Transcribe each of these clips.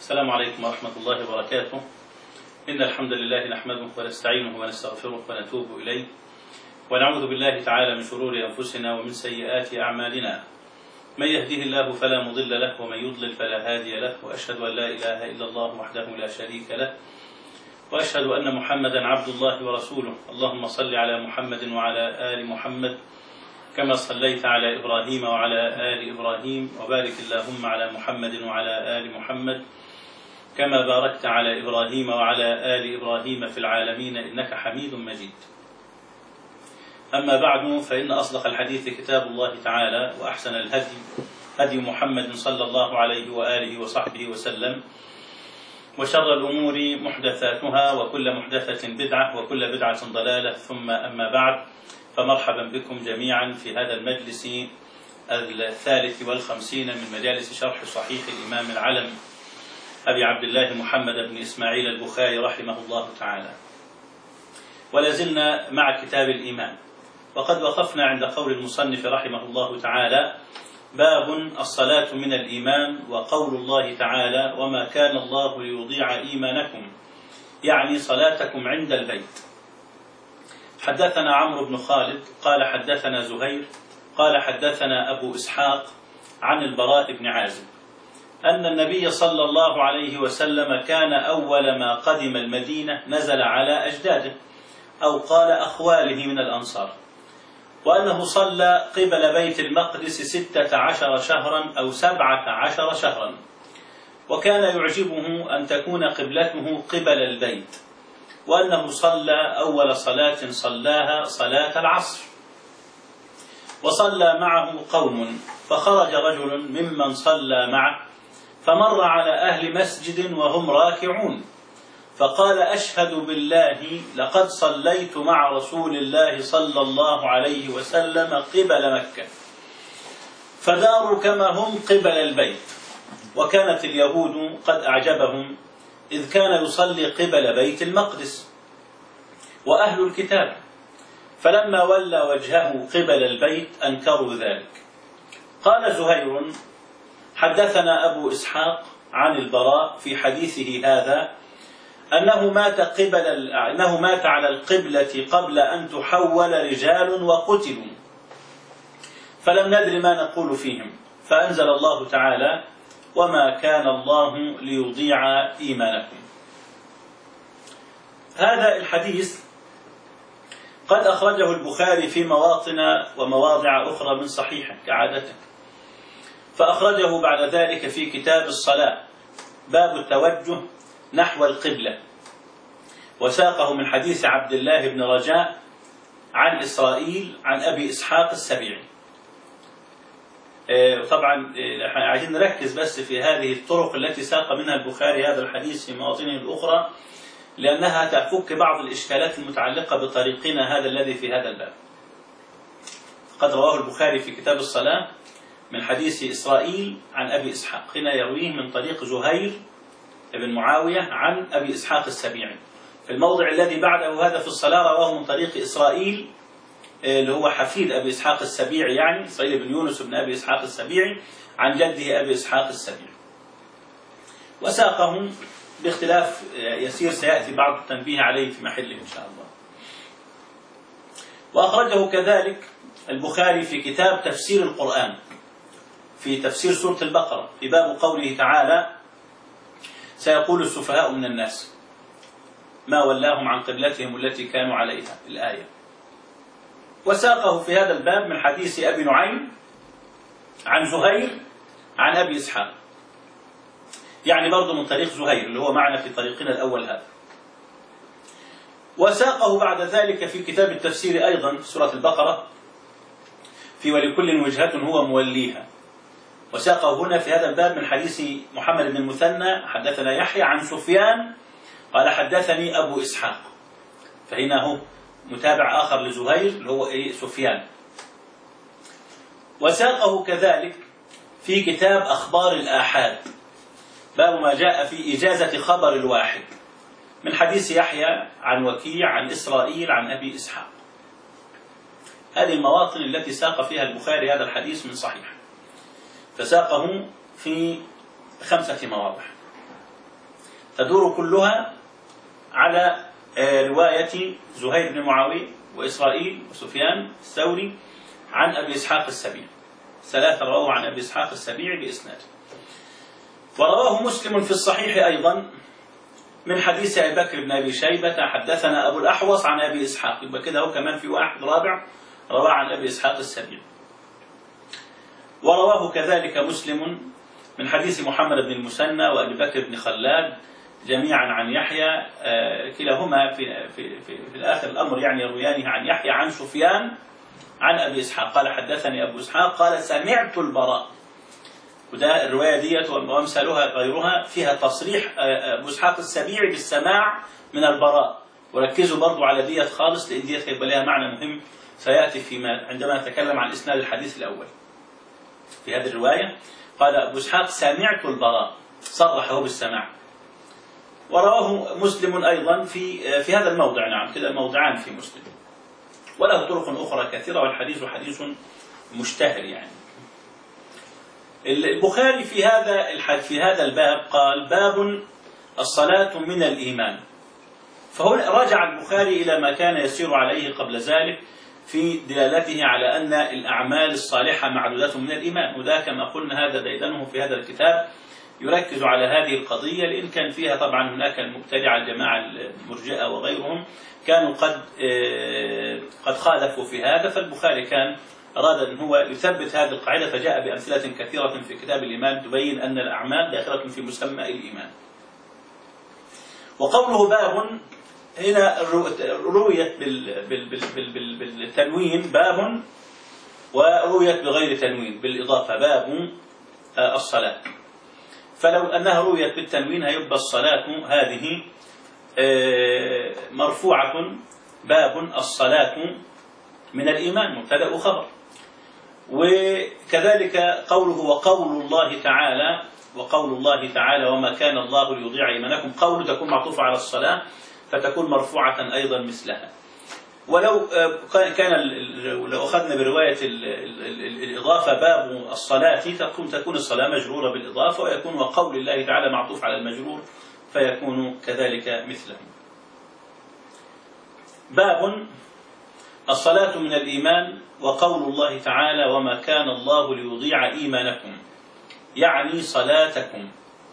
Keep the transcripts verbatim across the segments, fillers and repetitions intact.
السلام عليكم ورحمة الله وبركاته. إن الحمد لله نحمده ونستعينه ونستغفره ونتوب إليه، ونعوذ بالله تعالى من شرور أنفسنا ومن سيئات أعمالنا. من يهده الله فلا مضل له ومن يضلل فلا هادي له، وأشهد أن لا إله إلا الله وحده لا شريك له، وأشهد أن محمدا عبد الله ورسوله. اللهم صل على محمد وعلى آل محمد كما صليت على إبراهيم وعلى آل إبراهيم، وبارك اللهم على محمد وعلى آل محمد كما باركت على إبراهيم وعلى آل إبراهيم في العالمين إنك حميد مجيد. أما بعد، فإن أصدق الحديث كتاب الله تعالى، وأحسن الهدي هدي محمد صلى الله عليه وآله وصحبه وسلم، وشر الأمور محدثاتها، وكل محدثة بدعة، وكل بدعة ضلالة، ثم أما بعد، فمرحبا بكم جميعا في هذا المجلس الثالث والخمسين من مجالس شرح صحيح الإمام العلم أبي عبد الله محمد بن إسماعيل البخاري رحمه الله تعالى. ولازلنا مع كتاب الإيمان، وقد وقفنا عند قول المصنف رحمه الله تعالى: باب الصلاة من الإيمان، وقول الله تعالى: وما كان الله ليضيع إيمانكم، يعني صلاتكم عند البيت. حدثنا عمرو بن خالد قال حدثنا زهير قال حدثنا أبو إسحاق عن البراء بن عازب أن النبي صلى الله عليه وسلم كان أول ما قدم المدينة نزل على أجداده، أو قال أخواله من الأنصار، وأنه صلى قبل بيت المقدس ستة عشر شهرا أو سبعة عشر شهرا، وكان يعجبه أن تكون قبلته قبل البيت، وأنه صلى أول صلاة صلاها صلاة العصر، وصلى معه قوم، فخرج رجل ممن صلى معه فمر على أهل مسجد وهم راكعون، فقال: أشهد بالله لقد صليت مع رسول الله صلى الله عليه وسلم قبل مكة، فداروا كما هم قبل البيت. وكانت اليهود قد أعجبهم إذ كان يصلي قبل بيت المقدس، وأهل الكتاب، فلما ولى وجهه قبل البيت أنكروا ذلك. قال زهير: حدثنا أبو إسحاق عن البراء في حديثه هذا أنه مات قبل أنه مات على القبلة قبل أن تحول رجال وقتلوا، فلم ندر ما نقول فيهم، فأنزل الله تعالى: وما كان الله ليضيع إيمانكم. هذا الحديث قد أخرجه البخاري في مواطن ومواضع أخرى من صحيحه كعادته، فأخرجه بعد ذلك في كتاب الصلاة باب التوجه نحو القبلة، وساقه من حديث عبد الله بن رجاء عن إسرائيل عن أبي إسحاق السبيعي. طبعا عايزين نركز بس في هذه الطرق التي ساق منها البخاري هذا الحديث في مواطنه الأخرى، لأنها تفك بعض الإشكالات المتعلقة بطريقنا هذا الذي في هذا الباب. قد رواه البخاري في كتاب الصلاة من حديث إسرائيل عن أبي إسحاق، هنا يرويه من طريق زهير بن معاوية عن أبي إسحاق السبيعي. في الموضع الذي بعده هذا في الصلاة رواه من طريق إسرائيل اللي هو حفيد أبي إسحاق السبيعي، يعني إسرائيل بن يونس بن أبي إسحاق السبيعي عن جده أبي إسحاق السبيعي، وساقهم باختلاف يسير سيأتي بعض التنبيه عليه في محله إن شاء الله. وأخرجه كذلك البخاري في كتاب تفسير القرآن في تفسير سورة البقرة في باب قوله تعالى: سيقول السفهاء من الناس ما ولاهم عن قبلتهم التي كانوا عليها، الآية. وساقه في هذا الباب من حديث أبي نعيم عن زهير عن أبي إسحاق، يعني برضو من طريق زهير اللي هو معنا في طريقنا الأول هذا. وساقه بعد ذلك في كتاب التفسير أيضا في سورة البقرة في ولكل وجهة هو موليها، وساقه هنا في هذا الباب من حديث محمد بن المثنى حدثنا يحيى عن سفيان قال حدثني أبو إسحاق، فهنا هو متابع آخر لزهير اللي هو إيه سفيان. وساقه كذلك في كتاب أخبار الآحاد باب ما جاء في إجازة خبر الواحد من حديث يحيى عن وكيع عن إسرائيل عن أبي إسحاق. هذه المواطن التي ساق فيها البخاري هذا الحديث من صحيح، فساقه في خمسة مواضع. تدور كلها على رواية زهير بن معاوية وإسرائيل وسفيان الثوري عن أبي إسحاق السبيعي. ثلاثة رواه عن أبي إسحاق السبيعي بإسناد. ورواه مسلم في الصحيح أيضا من حديث أبي بكر بن أبي شيبة حدثنا أبو الأحوص عن أبي إسحاق، يبقى كده هو كمان في واحد رابع رواه عن أبي إسحاق السبيعي. ورواه كذلك مسلم من حديث محمد بن المثنى وأبي بكر بن خلاد جميعا عن يحيى، كلاهما في, في, في, في الآخر الأمر يعني يرويانه عن يحيى عن سفيان عن أبي إسحاق قال حدثني أبو إسحاق قال سمعت البراء. وده الرواية ديت وأمثالها غيرها فيها تصريح أبو إسحاق السبيعي بالسماع من البراء، وركزوا برضو على ديت خالص لأن ديت هيبقى لها معنى مهم سيأتي فيما عندما نتكلم عن إسناد الحديث الأول. في هذه الرواية قال أبو إسحاق سمعت البراء، صرحه بالسماع. ورواه مسلم أيضا في في هذا الموضع، نعم كده موضعان في مسلم، وله طرق أخرى كثيرة والحديث حديث مشتهر يعني. البخاري في هذا في هذا الباب قال باب الصلاة من الإيمان، فهنا رجع البخاري إلى ما كان يسير عليه قبل ذلك في دلالته على أن الأعمال الصالحة معدودة من الإيمان، وذا كما قلنا هذا ديدنه في هذا الكتاب يركز على هذه القضية، لأن كان فيها طبعا هناك المبتدعة الجماعة المرجئة وغيرهم كانوا قد قد خالفوا في هذا، فالبخاري كان أراد أن هو يثبت هذه القاعدة فجاء بأمثلة كثيرة في كتاب الإيمان تبين أن الأعمال داخلة في مسمى الإيمان. وقوله باب هنا رويت بالتنوين باب، ورويت بغير تنوين بالإضافة باب الصلاة، فلو أنها رويت بالتنوين هيبقى الصلاة هذه مرفوعة باب الصلاة من الإيمان مبتدأ وخبر. وكذلك قوله وقول الله تعالى وقول الله تعالى وما كان الله ليضيع إيمانكم، قول تكون معطوفة على الصلاة فتكون مرفوعة أيضا مثلها. ولو كان لو أخذنا برواية الإضافة باب الصلاة تكون تكون الصلاة مجرورة بالإضافة، ويكون وقول الله تعالى معطوف على المجرور فيكون كذلك مثله. باب الصلاة من الإيمان وقول الله تعالى وما كان الله ليضيع إيمانكم، يعني صلاتكم.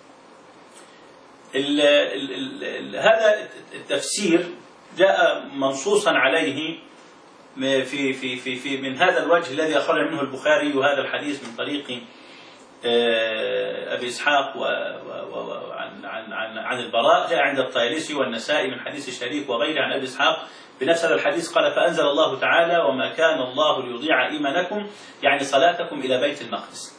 ال ال ال هذا التفسير جاء منصوصا عليه في في في في من هذا الوجه الذي أخرج منه البخاري وهذا الحديث من طريق أبي إسحاق وعن عن عن عن البراء، جاء عند الطيالسي والنسائي من حديث الشريك وغيره عن أبي إسحاق بنفس هذا الحديث قال فأنزل الله تعالى وما كان الله ليضيع إيمانكم، يعني صلاتكم إلى بيت المقدس.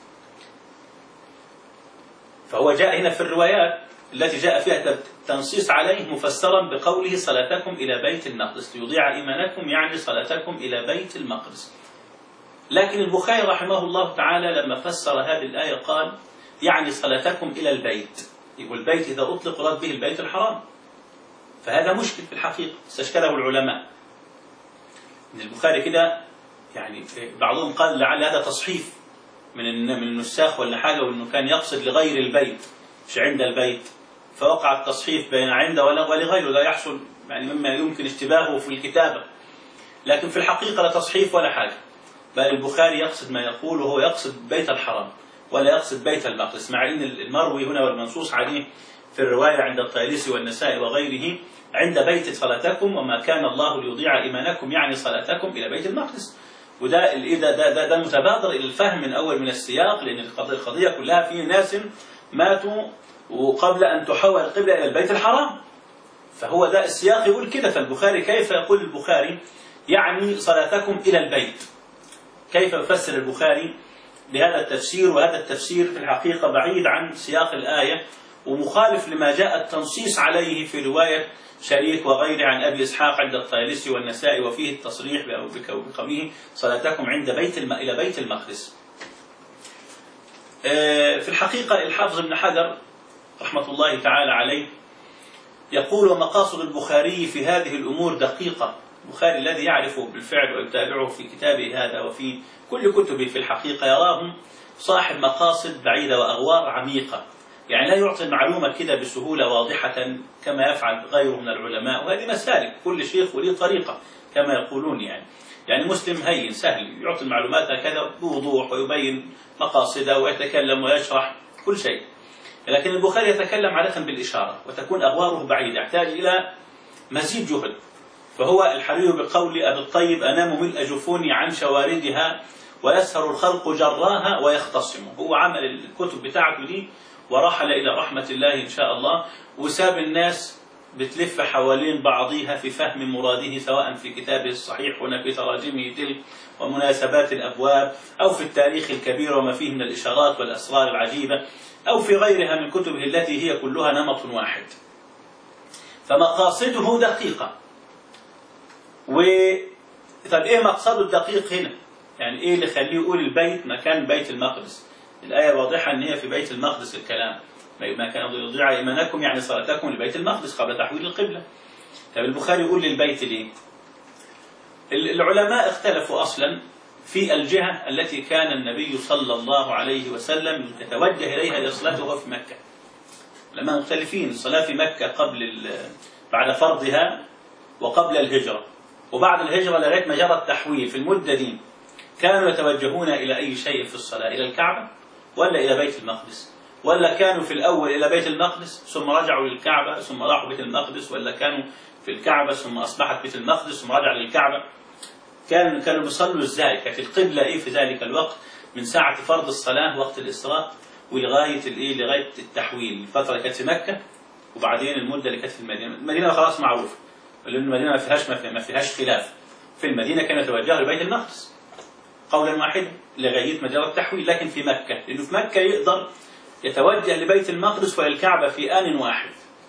فهو جاء هنا في الروايات التي جاء فيها تنصيص عليه مفسرا بقوله صلاتكم إلى بيت المقدس، ليضيع إيمانكم يعني صلاتكم إلى بيت المقدس. لكن البخاري رحمه الله تعالى لما فسر هذه الآية قال يعني صلاتكم إلى البيت، يقول البيت إذا أطلق رد به البيت الحرام، فهذا مشكل في الحقيقة استشكله العلماء. إن البخاري كده يعني بعضهم قال لعل هذا تصحيف من من النساخ ولا حاجة، وإنه كان يقصد لغير البيت مش عند البيت، فوقع التصحيف بين عند ولغيره، لا يحصل يعني مما يمكن اشتباهه في الكتابة، لكن في الحقيقة لا تصحيف ولا حاجة، بل البخاري يقصد ما يقول وهو يقصد بيت الحرام ولا يقصد بيت المقدس، مع أن المروي هنا والمنصوص عليه في الرواية عند الطيالسي والنسائي وغيره عند بيت صلاتكم وما كان الله ليضيع إيمانكم يعني صلاتكم إلى بيت المقدس. وده ده ده ده, ده متبادر إلى الفهم من أول من السياق، لأن القضية كلها في ناس ماتوا وقبل أن تحول القبلة إلى البيت الحرام، فهو ده السياق يقول كده. فالبخاري كيف يقول البخاري يعني صلاتكم إلى البيت؟ كيف يفسر البخاري بهذا التفسير؟ وهذا التفسير في الحقيقة بعيد عن سياق الآية ومخالف لما جاء التنصيص عليه في رواية شريك وغيره عن أبي إسحاق عند الطيالسي والنسائي، وفيه التصريح بقوله صلاتكم عند بيت الم... إلى بيت المقدس. في الحقيقة الحافظ ابن حجر رحمة الله تعالى عليه يقول ومقاصد البخاري في هذه الأمور دقيقة. البخاري الذي يعرف بالفعل ويتابعه في كتابه هذا وفي كل كتبه في الحقيقة يراه صاحب مقاصد بعيدة وأغوار عميقة، يعني لا يعطي المعلومة كده بسهولة واضحة كما يفعل غيره من العلماء، وهذه مسالك كل شيخ وليه طريقة كما يقولون. يعني يعني مسلم هين سهل يعطي المعلومات هكذا بوضوح ويبين مقاصده ويتكلم ويشرح كل شيء. لكن البخاري يتكلم عادة بالإشارة وتكون أغواره بعيدة، يحتاج إلى مزيد جهد. فهو الحري بقول أبي الطيب: أنام ملء جفوني عن شواردها ويسهر الخلق جراها ويختصم. هو عمل الكتب بتاعته دي ورحل إلى رحمة الله إن شاء الله، وساب الناس بتلف حوالين بعضها في فهم مراده، سواء في كتابه الصحيح هنا في تراجمه تلك ومناسبات الأبواب، أو في التاريخ الكبير وما فيه من الإشارات والأسرار العجيبة، أو في غيرها من كتبه التي هي كلها نمط واحد. فمقاصده دقيقة. و طب إيه مقصده الدقيق هنا؟ يعني إيه اللي يخليه يقول البيت مكان بيت المقدس؟ الآية واضحة أن هي في بيت المقدس الكلام، ما كان يضيع إيمانكم يعني صلاتكم لبيت المقدس قبل تحويل القبلة. طب البخاري يقول للبيت ليه؟ العلماء اختلفوا أصلا في الجهة التي كان النبي صلى الله عليه وسلم يتوجه إليها لصلاته وهو في مكة. العلماء مختلفين، الصلاة في مكة قبل بعد فرضها وقبل الهجرة، وبعد الهجرة لغاية ما جرى التحويل في المدة دي كانوا يتوجهون إلى أي شيء في الصلاة؟ إلى الكعبة ولا إلى بيت المقدس؟ ولا كانوا في الأول إلى بيت المقدس ثم رجعوا للكعبة ثم راحوا بيت المقدس؟ ولا كانوا في الكعبة ثم أصبحت بيت المقدس ثم رجعوا للكعبة؟ كانوا كانوا بيصلوا إزاي؟ كانت القبلة إيه في ذلك الوقت من ساعة فرض الصلاة وقت الإسراء ولغاية الإيه لغاية التحويل؟ الفترة اللي كانت في مكة وبعدين المدة اللي كانت في المدينة. المدينة خلاص معروفة لأن المدينة ما فيهاش ما فيهاش خلاف. في المدينة كانوا يتوجهوا لبيت المقدس قولا واحدا لغاية ما جرى التحويل، لكن في مكة لأنه في مكة يقدر يتوجه لبيت المقدس وللكعبة في آن واحد.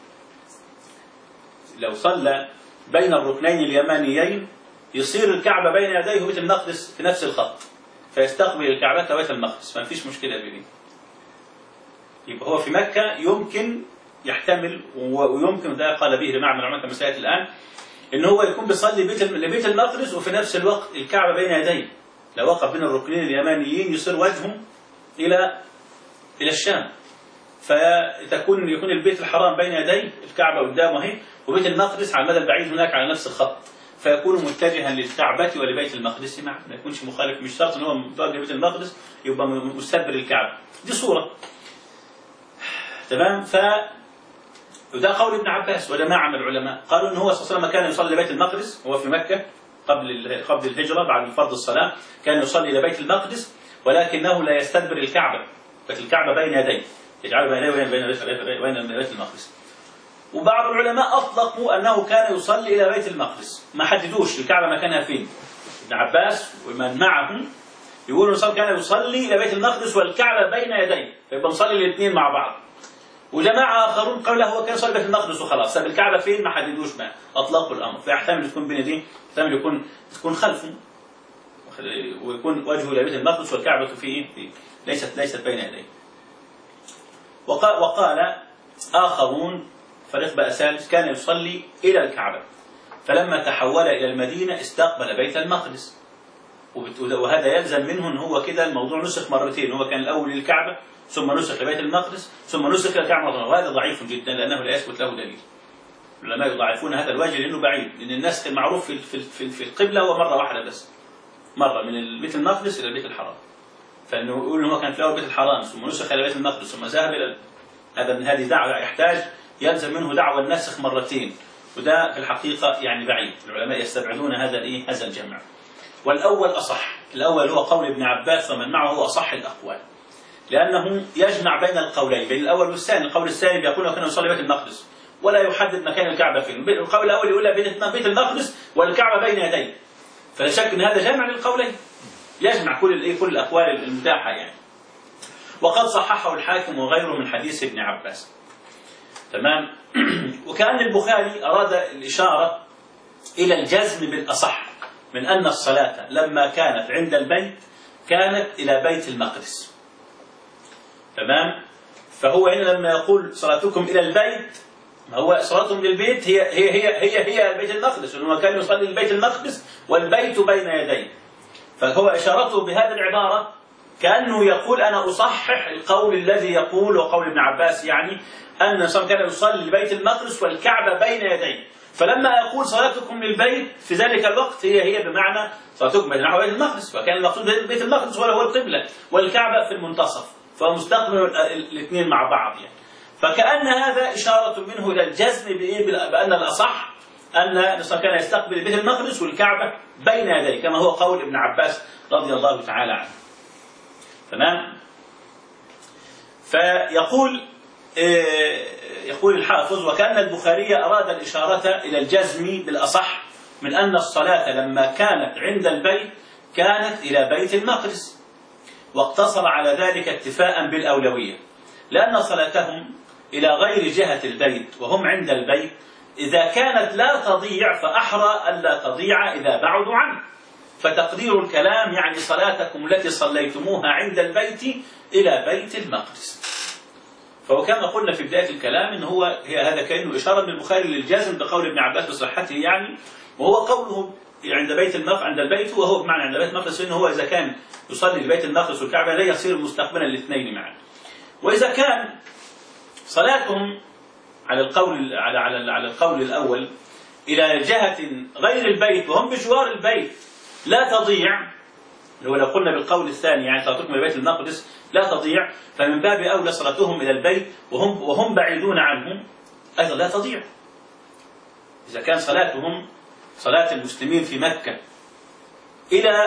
لو صلى بين الركنين اليمانيين يصير الكعبة بين يديه وبيت المقدس في نفس الخط، فيستقبل الكعبة وبيت المقدس، ما فيش مشكلة بيه. يبقى هو في مكة يمكن يحتمل، ويمكن ده قال به جماعة من العلماء كما سيأتي الآن، إن هو يكون بيصلي بيت لبيت المقدس وفي نفس الوقت الكعبة بين يديه. لو وقف بين الركنين اليمانيين يصير وجهه إلى إلى الشام، فتكون يكون البيت الحرام بين يديه، الكعبة قدامه اهي، وبيت المقدس على المدى البعيد هناك على نفس الخط، فيكون متجها للكعبة ولبيت المقدس معا، ما يكونش مخالف. مش شرط ان هو متوجه لبيت المقدس يبقى مستدبر الكعبة. دي صورة تمام. ف وده قول ابن عباس وجماعة من العلماء قالوا ان هو صلى الله عليه وسلم كان يصلي لبيت المقدس وهو في مكة قبل قبل الهجرة بعد فرض الصلاة، كان يصلي إلى بيت المقدس ولكنه لا يستدبر الكعبة، بيت الكعبة بين يديه، يجعل بين يديه بين بين بيت المقدس. وبعض العلماء أطلقوا أنه كان يصلي إلى بيت المقدس، ما حددوش الكعبة مكانها فين. ابن عباس ومن معه يقولوا إنه كان يصلي إلى بيت المقدس والكعبة بين يديه، فيبقى مصلي الاثنين مع بعض. وجماعة آخرون قالوا هو كان يصلي بيت المقدس وخلاص، طب الكعبة فين؟ ما حددوش، ما أطلقوا الأمر، فيحتمل تكون بين يديه، يحتمل يكون تكون خلفه ويكون وجهه إلى بيت المقدس والكعبة في في ليست ليست بين يديه. وقال, وقال آخرون فريق بقى ثالث كان يصلي إلى الكعبة، فلما تحول إلى المدينة استقبل بيت المقدس، وهذا يلزم منه أن هو كده الموضوع نسخ مرتين، هو كان الأول للكعبة ثم نسخ لبيت المقدس ثم نسخ للكعبة، وهذا ضعيف جدا لأنه لا يثبت له دليل. العلماء يضاعفون هذا الوجه لأنه بعيد، لأن النسخ المعروف في في في, في القبلة هو مرة واحدة بس، مرة من بيت المقدس إلى البيت الحرام. فإنه يقول إنه هو كان في الأول بيت الحرام ثم نسخ إلى بيت المقدس ثم ذهب إلى هذا من هذه دعوة يحتاج يلزم منه دعوة النسخ مرتين، وده في الحقيقة يعني بعيد. العلماء يستبعدون هذا الإيه هذا الجمع. والأول أصح، الأول هو قول ابن عباس ومن معه هو أصح الأقوال، لأنه يجمع بين القولين بين الأول والثاني. القول الثاني بيقول أنه كان يصلي بيت المقدس ولا يحدد مكان الكعبة فين، القول الأول يقول بيت المقدس والكعبة بين يديه، فلا شك أن هذا جمع للقولين، يجمع كل الإيه كل الأقوال المتاحة يعني. وقد صححه الحاكم وغيره من حديث ابن عباس. تمام. وكأن البخاري أراد الإشارة إلى الجزم بالأصح من أن الصلاة لما كانت عند البيت كانت إلى بيت المقدس. تمام. فهو هنا لما يقول صلاتكم إلى البيت، هو صلاتهم للبيت هي هي هي هي هي بيت المقدس، لأنه كان يصلي لبيت المقدس والبيت بين يديه. فهو إشارته بهذه العبارة كأنه يقول أنا أصحح القول الذي يقول وقول ابن عباس، يعني أن صلى كان يصلي لبيت المقدس والكعبة بين يديه، فلما يقول صلاتكم للبيت في ذلك الوقت هي هي بمعنى صلاتكم نحو بيت المقدس، وكان المقصود بيت المقدس هو القبلة والكعبة في المنتصف، فهو مستقبل الاثنين مع بعض يعني. فكأن هذا إشارة منه إلى الجزم بأن الأصح أن كان يستقبل بيت المقدس والكعبة بين يديه كما هو قول ابن عباس رضي الله تعالى عنه. تمام. فيقول يقول الحافظ: وكأن البخاري أراد الإشارة إلى الجزم بالأصح من أن الصلاة لما كانت عند البيت كانت إلى بيت المقدس، واقتصر على ذلك اكتفاء بالأولوية، لأن صلاتهم إلى غير جهة البيت وهم عند البيت إذا كانت لا تضيع فأحرى ألا تضيع إذا بعدوا عنه. فتقدير الكلام يعني صلاتكم التي صليتموها عند البيت إلى بيت المقدس. فهو كما قلنا في بداية الكلام إن هو هي هذا كأنه إشارة من البخاري للجازم بقول ابن عباس بصحته يعني، وهو قوله عند بيت المقدس عند البيت، وهو بمعنى عند بيت المقدس إنه هو إذا كان يصلي لبيت المقدس والكعبة لا يصير مستقبلا الاثنين معا. وإذا كان صلاتهم على القول على على على القول الأول إلى جهة غير البيت وهم بجوار البيت لا تضيع، لو لو قلنا بالقول الثاني يعني صلاتكم إلى بيت المقدس لا تضيع، فمن باب أولى صلاتهم إلى البيت وهم وهم بعيدون عنه أيضا لا تضيع. إذا كان صلاتهم صلاة المسلمين في مكة إلى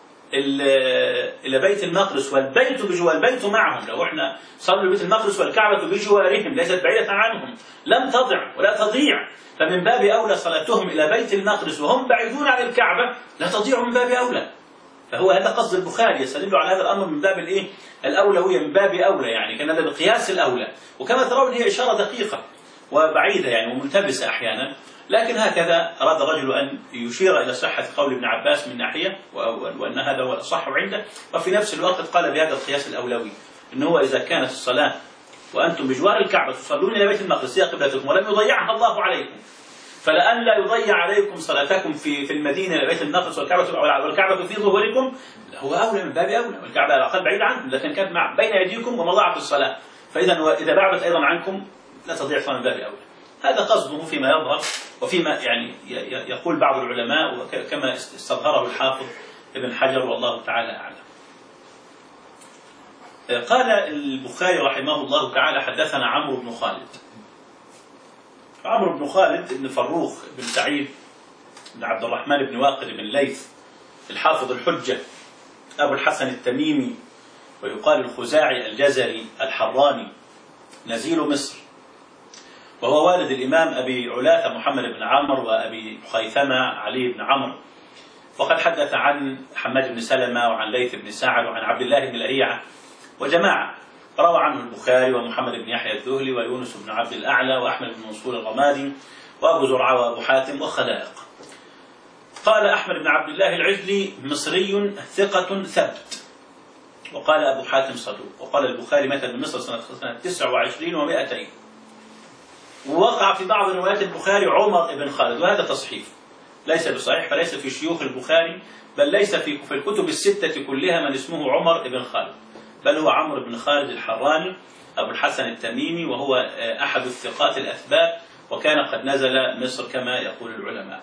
إلى بيت المقدس والبيت بجوار البيت معهم، لو احنا صلوا بيت المقدس والكعبة بجوارهم ليست بعيدة عنهم لم تضع ولا تضيع، فمن باب أولى صلاتهم إلى بيت المقدس وهم بعيدون عن الكعبة لا تضيع من باب أولى. فهو هذا قصد البخاري يستدل على هذا الأمر من باب الإيه؟ الأولوية، من باب أولى يعني كان هذا بقياس الأولى. وكما ترون هي إشارة دقيقة وبعيدة يعني وملتبسة أحيانا، لكن هكذا أراد الرجل أن يشير إلى صحة قول ابن عباس من ناحية وأن هذا هو الأصح عنده، وفي نفس الوقت قال بهذا القياس الأولوي أنه هو إذا كانت الصلاة وأنتم بجوار الكعبة تصلون إلى بيت المقدس هي قبلتكم ولم يضيعها الله عليكم، فلأن لا يضيع عليكم صلاتكم في في المدينة إلى بيت المقدس والكعبة والكعبة في ظهوركم هو أولى من باب أولى، والكعبة على الأقل بعيد عنكم لكن كانت مع بين أيديكم وما ضاعت الصلاة، فإذا إذا بعدت أيضا عنكم لا تضيع من باب أولى. هذا قصده فيما يظهر وفيما يعني يقول بعض العلماء وكما استظهره الحافظ ابن حجر والله تعالى أعلم. قال البخاري رحمه الله تعالى: حدثنا عمرو بن خالد. عمرو بن خالد بن فروخ بن سعيد بن عبد الرحمن بن واقد بن ليث الحافظ الحجة أبو الحسن التميمي، ويقال الخزاعي الجزري الحراني، نزيل مصر، وهو والد الإمام أبي علاثة محمد بن عمرو وأبي خيثمة علي بن عمرو. وقد حدث عن حماد بن سلمة وعن ليث بن سعد وعن عبد الله بن لهيعة وجماعة، روى عنه البخاري ومحمد بن يحيى الذهلي ويونس بن عبد الأعلى وأحمد بن منصور الرمادي وأبو زرعة وأبو حاتم وخلائق. قال أحمد بن عبد الله العجلي: مصري ثقة ثبت. وقال أبو حاتم: صدوق. وقال البخاري: مات بمصر سنة تسع وعشرين ومائتين. ووقع في بعض روايات البخاري عمر بن خالد، وهذا تصحيف ليس بصحيح، فليس في شيوخ البخاري، بل ليس في في الكتب الستة كلها من اسمه عمر بن خالد، بل هو عمرو بن خالد الحراني أبو الحسن التميمي، وهو أحد الثقات الأثبات، وكان قد نزل مصر كما يقول العلماء.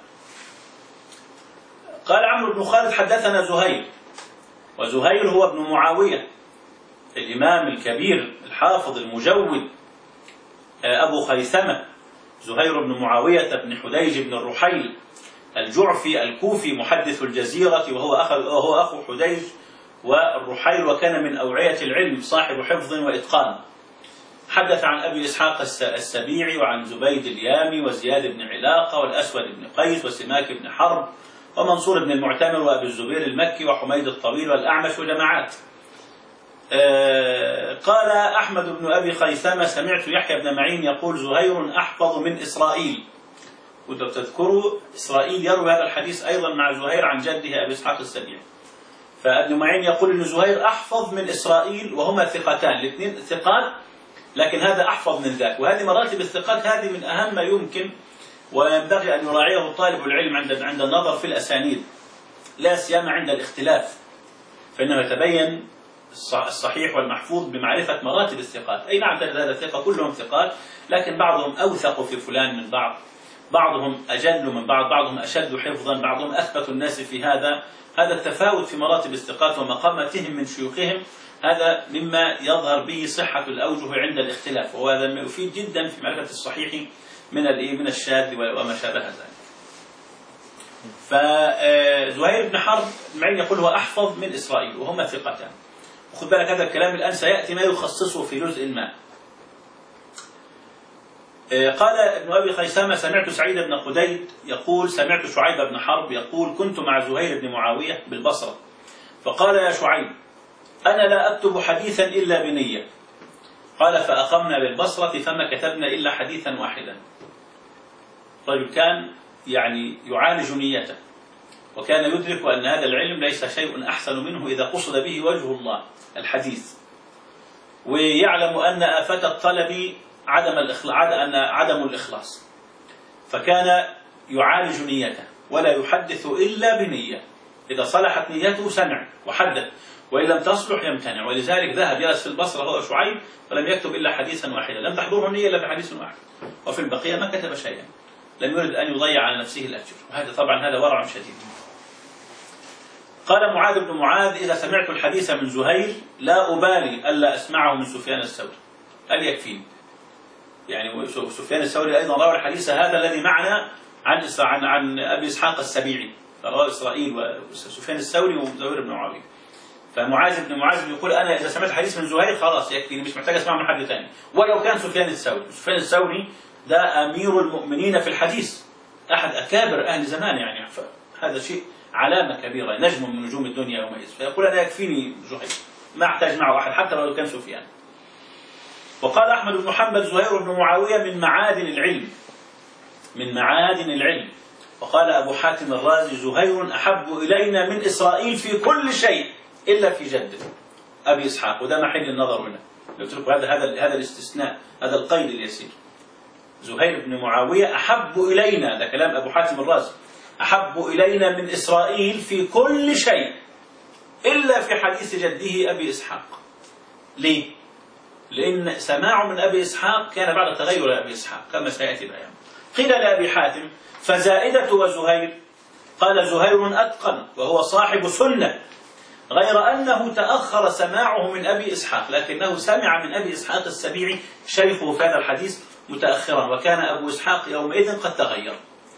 قال عمرو بن خالد: حدثنا زهير. وزهير هو ابن معاوية الإمام الكبير الحافظ المجود أبو خيثمة، زهير بن معاوية بن حديج بن الرحيل الجعفي الكوفي محدث الجزيرة، وهو أخو, وهو أخو حديج والرحيل، وكان من أوعية العلم صاحب حفظ وإتقان. حدث عن أبي إسحاق السبيعي وعن زبيد اليامي وزياد بن علاقة والأسود بن قيس وسماك بن حرب ومنصور بن المعتمر وأبي الزبير المكي وحميد الطويل والأعمش وجماعات. آه قال أحمد بن أبي خيثمة: سمعت يحيى بن معين يقول: زهير أحفظ من إسرائيل. وإذا تذكروا إسرائيل يروي هذا الحديث أيضا مع زهير عن جده أبي إسحاق السبيعي، فابن معين يقول أن زهير أحفظ من إسرائيل، وهما ثقتان، الاثنين ثقات، لكن هذا أحفظ من ذاك. وهذه مراتب الثقات هذه من أهم ما يمكن وينبغي أن يراعيه طالب العلم عند عند النظر في الأسانيد، لا سيما عند الاختلاف، فإنه يتبين الصحيح والمحفوظ بمعرفة مراتب الثقات. أي نعم هذا الثقة كلهم ثقات، لكن بعضهم أوثق في فلان من بعض، بعضهم أجل من بعض، بعضهم أشد حفظا، بعضهم أثبت الناس في هذا. هذا التفاوت في مراتب الثقات ومقامتهم من شيوخهم هذا مما يظهر به صحة الأوجه عند الاختلاف، وهذا ما يفيد جدا في معرفة الصحيح من من الشاذ وما شابه ذلك. فزهير بن حرب معين يقول هو أحفظ من إسرائيل وهما ثقتان. وخذ بالك هذا الكلام الآن سيأتي ما يخصصه في جزء ما. قال ابن أبي خيثمة سمعت سعيد بن قديد يقول سمعت شعيب بن حرب يقول كنت مع زهير بن معاوية بالبصرة فقال يا شعيب أنا لا أكتب حديثا إلا بنية. قال فأقمنا بالبصرة فما كتبنا إلا حديثا واحدا. رجل كان يعني يعالج نيته، وكان يدرك أن هذا العلم ليس شيء أحسن منه إذا قصد به وجه الله الحديث، ويعلم أن آفة الطلب عدم الإخلاص، عدم الإخلاص، فكان يعالج نيته ولا يحدث إلا بنية. إذا صلحت نيته سمع وحدث، وإن لم تصلح يمتنع. ولذلك ذهب جلس في البصرة هو شعيب ولم يكتب إلا حديثا واحدا، لم تحضره النية إلا بحديث واحد، وفي البقية ما كتب شيئا، لم يرد أن يضيع على نفسه الأجر. وهذا طبعا هذا ورع شديد. قال معاذ بن معاذ إذا سمعت الحديث من زهير لا أبالي ألا أسمعه من سفيان الثوري، هل يكفيني؟ يعني سفيان الثوري أيضا روى الحديث هذا الذي معنا عن عن عن أبي إسحاق السبيعي، رواه إسرائيل وسفيان الثوري وزهير بن معاوية. فمعاذ بن معاذ يقول أنا إذا سمعت الحديث من زهير خلاص يكفيني، مش محتاج أسمعه من حد ثاني ولو كان سفيان الثوري. سفيان الثوري ده أمير المؤمنين في الحديث، أحد أكابر أهل زمان، يعني هذا شيء علامة كبيرة، نجم من نجوم الدنيا يومئذ. فيقول أنا يكفيني زهير، ما أحتاج معه أحد حتى لو كان سفيان. وقال أحمد بن محمد زهير بن معاوية من معادن العلم، من معادن العلم. وقال أبو حاتم الرازي زهير أحب إلينا من إسرائيل في كل شيء إلا في جده أبي إسحاق. وده محل النظر هنا، قلت لكم هذا هذا هذا الاستثناء، هذا القيد اليسير. زهير بن معاوية أحب إلينا، ده كلام أبو حاتم الرازي، أحب إلينا من إسرائيل في كل شيء إلا في حديث جده أبي إسحاق. ليه؟ لأن سماعه من أبي إسحاق كان بعد تغير أبي إسحاق كما سيأتي بيان. قيل لأبي حاتم فزائدة وزهير؟ قال زهير أتقن وهو صاحب سنة، غير أنه تأخر سماعه من أبي إسحاق، لكنه سمع من أبي إسحاق السبيعي شيخه في هذا الحديث متأخرا، وكان أبو إسحاق يومئذ قد تغير.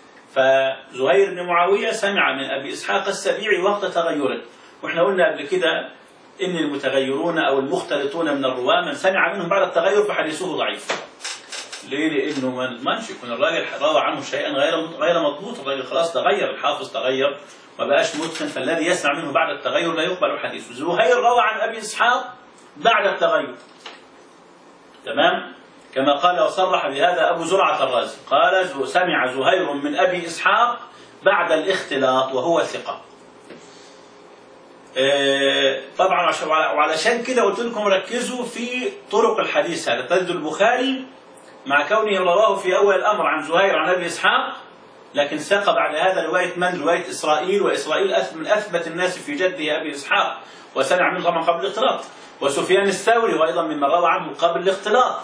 فزهير بن معاوية سمع من أبي إسحاق السبيعي وقت تغيره. وإحنا قلنا قبل كده إن المتغيرون أو المختلطون من الرواة من سمع منهم بعد التغير فحديثه ضعيف. ليه؟ لأنه ما نضمنش يكون الراجل روى عنه شيئا غير غير مضبوط، الراجل خلاص تغير، الحافظ تغير ما بقاش متقن، فالذي يسمع منه بعد التغير لا يقبل حديثه. زهير روى عن أبي إسحاق بعد التغير، تمام؟ كما قال وصرح بهذا أبو زرعة الرازي، قال سمع زهير من أبي إسحاق بعد الاختلاط وهو ثقة. طبعا وعلشان كده قلت لكم ركزوا في طرق الحديث هذا. تجد البخاري مع كونه رواه في أول الأمر عن زهير عن أبي إسحاق، لكن ساق بعد هذا رواية من؟ رواية إسرائيل، وإسرائيل من أثبت الناس في جده أبي إسحاق وسمع منه طبعا قبل الاختلاط، وسفيان الثوري وأيضا ممن روى عنه قبل الاختلاط،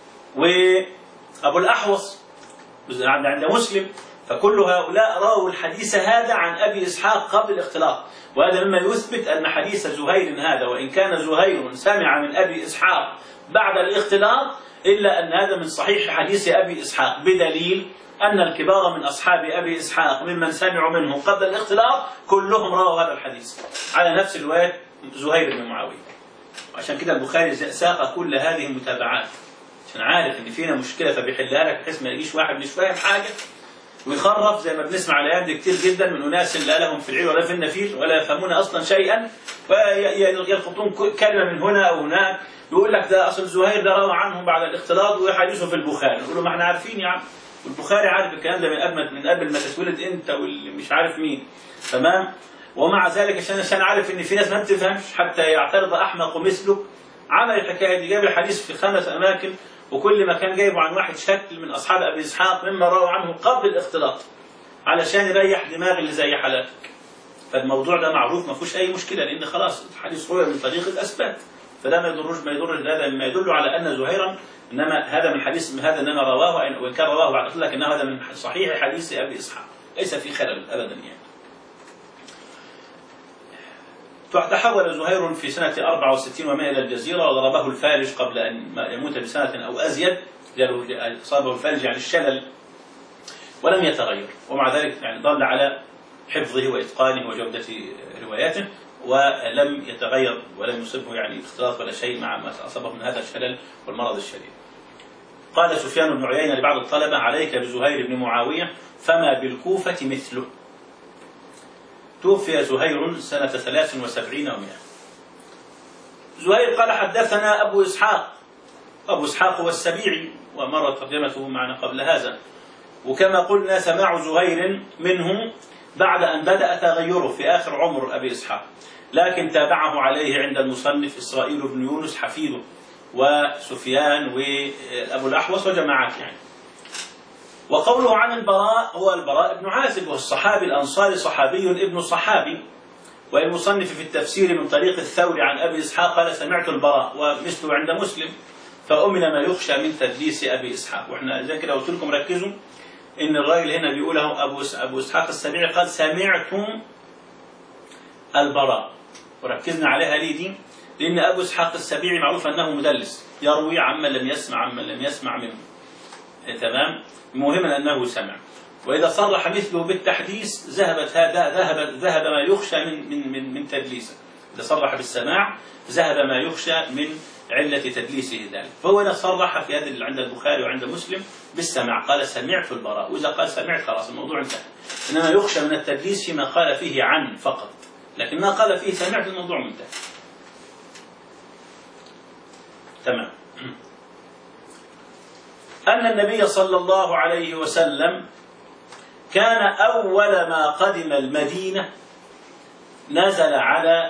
وأبو الأحوص عند مسلم. فكل هؤلاء رووا الحديث هذا عن أبي إسحاق قبل الاختلاط، وهذا مما يثبت أن حديث زهير هذا وإن كان زهير سمع من أبي إسحاق بعد الاختلاط إلا أن هذا من صحيح حديث أبي إسحاق، بدليل أن الكبار من أصحاب أبي إسحاق ممن سمعوا منه قبل الاختلاط كلهم رووا هذا الحديث على نفس رواية زهير بن معاوية. عشان كده البخاري ساق كل هذه المتابعات عشان عارف ان فينا مشكله فبيحلها لك بحيث ما يجيش واحد مش فاهم حاجه ويخرف زي ما بنسمع الايام دي كتير جدا من اناس لا لهم في العلم ولا في النفير ولا يفهمون اصلا شيئا، ويلقطون كلمه من هنا او هناك يقول لك ده اصل زهير ده روى عنهم بعد الاختلاط وحديثه في البخاري. يقول له ما احنا عارفين يا عم، والبخاري عارف الكلام ده من قبل من قبل ما تتولد انت واللي مش عارف مين، تمام؟ ومع ذلك عشان عشان عارف ان في ناس ما بتفهمش حتى يعترض احمق مثله، عمل الحكايه دي، جاب الحديث في خمس اماكن وكل ما كان جايبه عن واحد شكل من اصحاب ابي اسحاق مما روى عنه قبل الاختلاط علشان يريح دماغ اللي زي حالاتك. فالموضوع ده معروف ما فيهوش أي مشكلة، لأن خلاص الحديث روي من طريق الأثبات، فده ما يضرش ما يضر هذا ما يدل على أن زهيرا إنما هذا من حديث هذا إنما رواه، وإن كان رواه بعد قلت لك إن هذا من صحيح حديث أبي إسحاق، ليس في خلل أبدا يعني. تحول زهير في سنة أربعة وستين ومائة إلى الجزيرة، وضربه الفالج قبل أن يموت بسنة أو أزيد، أصابه الفالج يعني الشلل، ولم يتغير، ومع ذلك يعني ظل على حفظه وإتقانه وجودة رواياته، ولم يتغير ولم يصبه يعني اختلاط ولا شيء مع ما أصابه من هذا الشلل والمرض الشديد. قال سفيان بن عيينة لبعض الطلبة: عليك بزهير بن معاوية فما بالكوفة مثله. توفي زهير سنة ثلاث وسبعين ومائة. زهير قال: حدثنا أبو إسحاق. أبو إسحاق هو السبيعي، ومرت ترجمته معنا قبل هذا، وكما قلنا سماع زهير منه بعد أن بدأ تغيره في آخر عمر أبي إسحاق، لكن تابعه عليه عند المصنف إسرائيل بن يونس حفيده وسفيان وأبو الأحوص وجماعات يعني. وقوله عن البراء هو البراء بن عازب، والصحابي الأنصاري صحابي ابن صحابي. والمصنف في التفسير من طريق الثوري عن أبي إسحاق قال: سمعت البراء، ومثله عند مسلم، فأمن ما يخشى من تدليس أبي إسحاق. وإحنا زي كده قلت لكم ركزوا إن الراجل هنا بيقوله أبو أبو إسحاق السبيعي قال: سمعتم البراء، وركزنا عليها ليه دي؟ لأن أبو إسحاق السبيعي معروف أنه مدلس، يروي عمن لم يسمع عمن لم يسمع منه. تمام؟ مهما أنه سمع، وإذا صرح مثله بالتحديث ذهبت هذا ذهب ذهب ما يخشى من من من, من تدليسه. إذا صرح بالسماع ذهب ما يخشى من علة تدليسه ذلك. فهو هنا صرح في هذا عند البخاري وعند مسلم بالسماع، قال: سمعت البراء، وإذا قال سمعت خلاص الموضوع انتهى. إنما يخشى من التدليس فيما قال فيه عن فقط، لكن ما قال فيه سمعت الموضوع منتهى. تمام. أن النبي صلى الله عليه وسلم كان أول ما قدم المدينة نزل على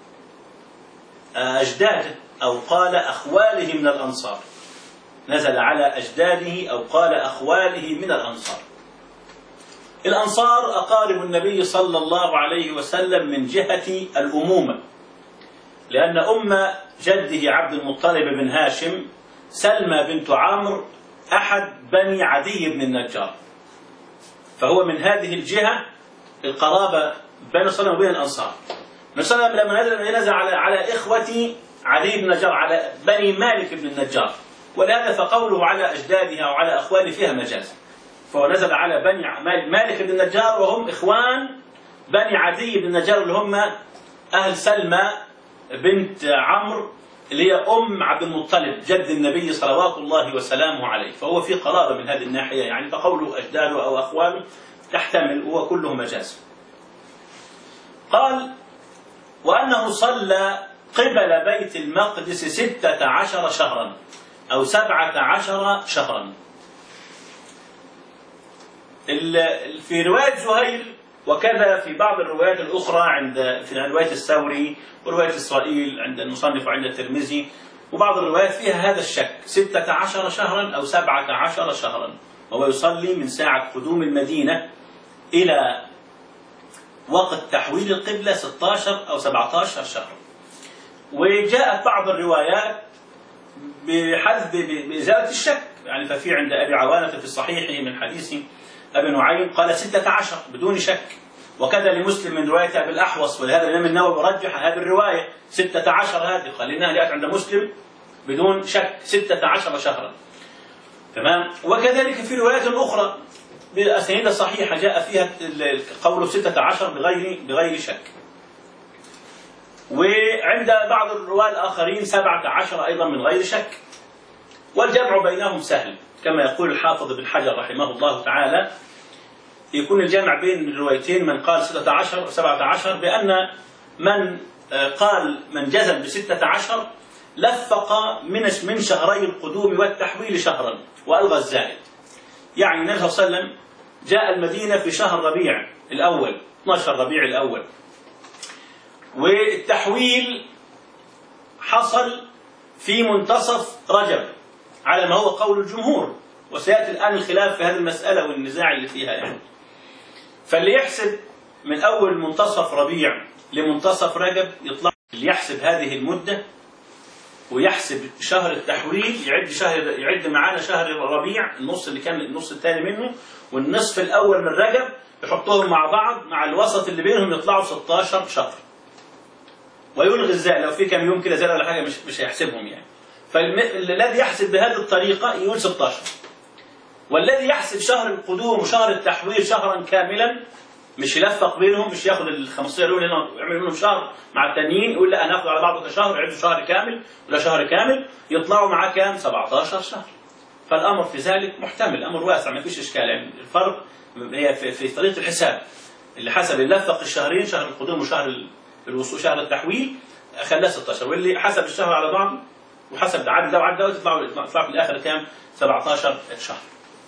أجداده أو قال أخواله من الأنصار، نزل على أجداده أو قال أخواله من الأنصار. الأنصار أقارب النبي صلى الله عليه وسلم من جهة الأمومة، لأن أم جده عبد المطلب بن هاشم سلمى بنت عمرو أحد بني عدي بن النجار، فهو من هذه الجهة القرابة بين صلى الله عليه وسلم وبين الأنصار. النبي صلى الله عليه وسلم لما نزل نزل على على إخوة عدي بن النجار، على بني مالك بن النجار، ولهذا فقوله على أجدادها أو على أخواله فيها مجاز، فهو نزل على بني مالك بن النجار وهم إخوان بني عدي بن النجار اللي هم أهل سلمى بنت عمرو اللي هي أم عبد المطلب جد النبي صلوات الله وسلامه عليه، فهو في قرابة من هذه الناحية يعني، فقوله أجداده أو أخواله تحتمل وهو كله مجاز. قال: وأنه صلى قبل بيت المقدس ستة عشر شهرا أو سبعة عشر شهرا. في رواية زهير وكذا في بعض الروايات الأخرى عند في رواية الثوري ورواية إسرائيل عند المصنف وعند الترمذي وبعض الروايات فيها هذا الشك، ستة عشر شهرا أو سبعة عشر شهرا، وهو يصلي من ساعة قدوم المدينة إلى وقت تحويل القبلة ستة عشر أو سبعة عشر شهرا. وجاءت بعض الروايات بحذف بإزالة الشك يعني، ففي عند أبي عوانة في صحيحه من حديث أبي نعيم قال ستة عشر بدون شك، وكذا لمسلم من رواية أبي الأحوص، ولهذا الإمام النووي رجح هذه الرواية ستة عشر هذه، قال إنها جاءت عند مسلم بدون شك ستة عشر شهرا. تمام. وكذلك في روايات أخرى بأسانيد صحيحة جاء فيها قول ستة عشر بغير بغير شك. وعند بعض الرواة الآخرين سبعة عشر أيضا من غير شك، والجمع بينهم سهل كما يقول الحافظ بن حجر رحمه الله تعالى، يكون الجمع بين الروايتين من قال ستة عشر وسبعة عشر بأن من قال من جزم بستة عشر لفق من من شهري القدوم والتحويل شهرا وألغى الزائد. يعني النبي صلى الله عليه وسلم جاء المدينة في شهر ربيع الأول اثني عشر ربيع الأول، والتحويل حصل في منتصف رجب على ما هو قول الجمهور، وسيأتي الآن الخلاف في هذه المسألة والنزاع اللي فيها يعني. فاللي يحسب من أول منتصف ربيع لمنتصف رجب يطلع اللي يحسب هذه المدة ويحسب شهر التحويل، يعد شهر يعد معانا شهر ربيع النص اللي كان النص الثاني منه والنصف الأول من رجب، يحطوهم مع بعض مع الوسط اللي بينهم يطلعوا ستة عشر شهر. ويلغي الزائد لو في كم يوم كده زائد ولا حاجة مش مش هيحسبهم يعني. فالذي يحسب بهذه الطريقة يقول ستة عشر. والذي يحسب شهر القدوم وشهر التحويل شهرا كاملا مش يلفق بينهم، مش ياخد ال خمستاشر يقول هنا يعمل منهم شهر مع التانيين، يقول لا انا هاخد على بعضه كشهر، يعدوا شهر كامل ولا شهر كامل، يطلعوا معاه كام؟ سبعة عشر شهر. فالامر في ذلك محتمل، الامر واسع ما فيش اشكال يعني. الفرق هي في, في طريقه الحساب اللي حسب اللي لفق الشهرين شهر القدوم وشهر الوصول شهر التحويل خلاه ستة عشر، واللي حسب الشهر على بعض وحسب عدد ده وعدد ده يطلعوا يطلعوا في الاخر كام؟ سبعة عشر شهر.